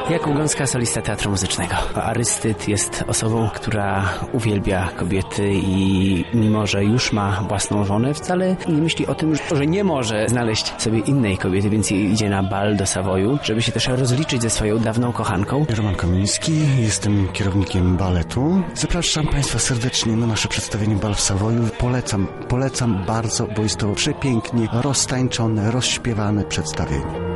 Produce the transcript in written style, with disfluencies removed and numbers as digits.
Jakub Gąska, solista Teatru Muzycznego. Arystyd jest osobą, która uwielbia kobiety i mimo, że już ma własną żonę, wcale nie myśli o tym, że nie może znaleźć sobie innej kobiety, więc idzie na bal do Savoyu, żeby się też rozliczyć ze swoją dawną kochanką. Roman Komiński, jestem kierownikiem baletu. Zapraszam Państwa serdecznie na nasze przedstawienie Bal w Savoyu. Polecam bardzo, bo jest to przepięknie roztańczone, rozśpiewane przedstawienie.